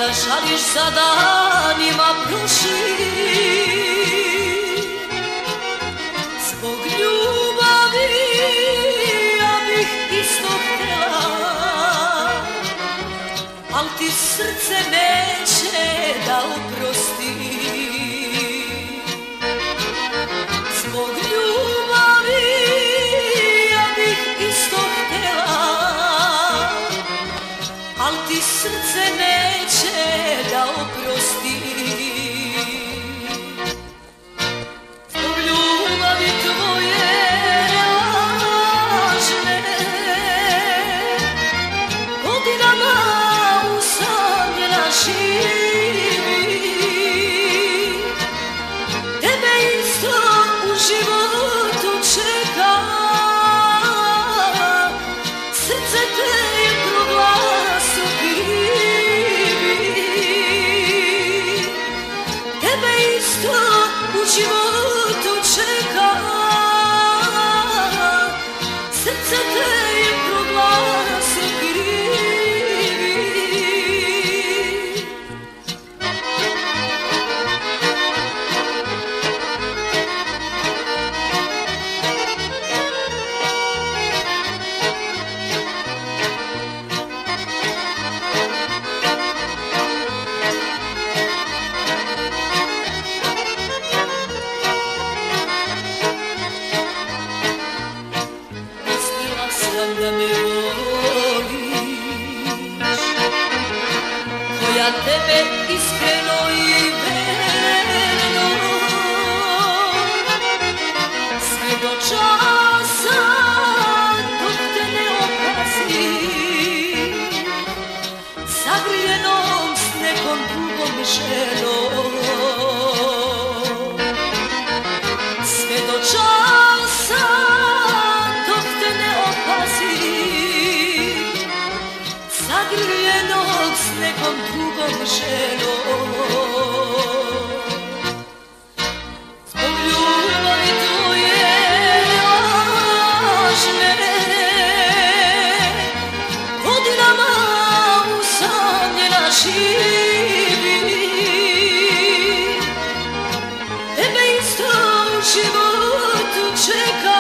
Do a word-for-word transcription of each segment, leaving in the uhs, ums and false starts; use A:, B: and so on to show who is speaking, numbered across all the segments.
A: da žališ za danima prošlim. Zbog ljubavi ja bih isto htjela, al ti srce neće da oprosti. Zbog ljubavi ja bih isto htjela, al ti srce neće da oprosti. Zbog ljubavi tvoje lažne, godinama usamljena živi. Tebe isto u životu čeka, srce te je proglasio krivi. Tebe isto u životu čeka, srce te je proglasio krivi. Da me voliš, koja tebe iskreno i verno, sve do časa dok te ne opazim, zagrljenom s nekom drugom ženom. Sve do časa zagrljenog s nekom drugom ženom. Zbog ljubavi tvoje lažne, godinama usamljena živi. Tebe isto u životu čeka,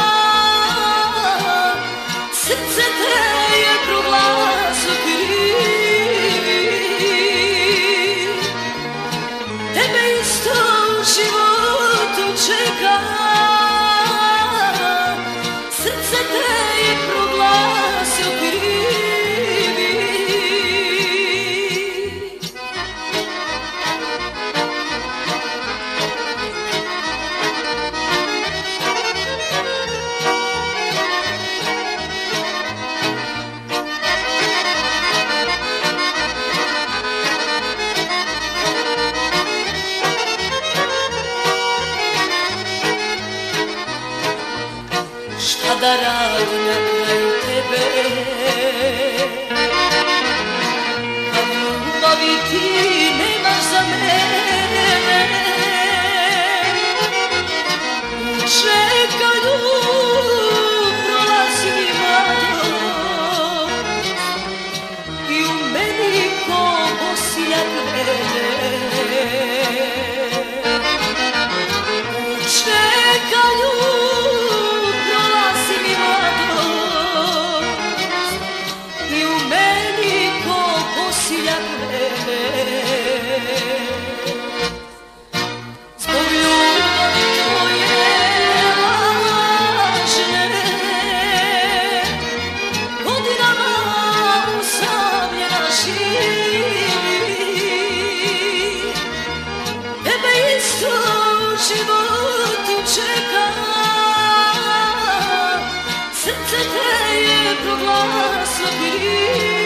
A: srce te je proglasio krivi. Tebe isto u životu čeka, srce te je proglasio krivi. Šta da radim na kraju tebe, kad ljubavi ti nemaš za mene. U čekanju prolazi mladost i u meni ko bosiljak krene. U čekanju zbog ljubavi tvoje lažne, godinama usamljena živi. Tebe isto u životu čeka, srce te je proglasio krivi.